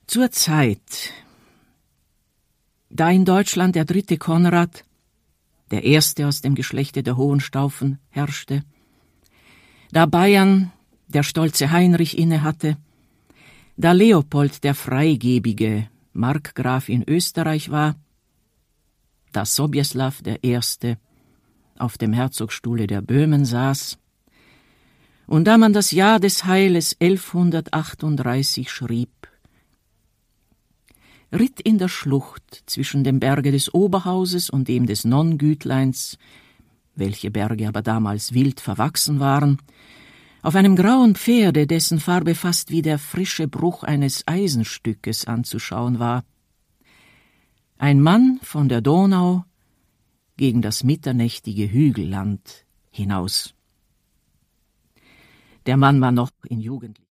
Zur Zeit, da in Deutschland der 3. Konrad, der erste aus dem Geschlechte der Hohenstaufen, herrschte, da Bayern der stolze Heinrich innehatte, da Leopold der Freigebige Markgraf in Österreich war, da Sobieslaw der Erste auf dem Herzogsstuhle der Böhmen saß, und da man das Jahr des Heiles 1138 schrieb, ritt in der Schlucht zwischen dem Berge des Oberhauses und dem des Nonngütleins, welche Berge aber damals wild verwachsen waren, auf einem grauen Pferde, dessen Farbe fast wie der frische Bruch eines Eisenstückes anzuschauen war, ein Mann von der Donau gegen das mitternächtige Hügelland hinaus. Der Mann war noch in Jugend.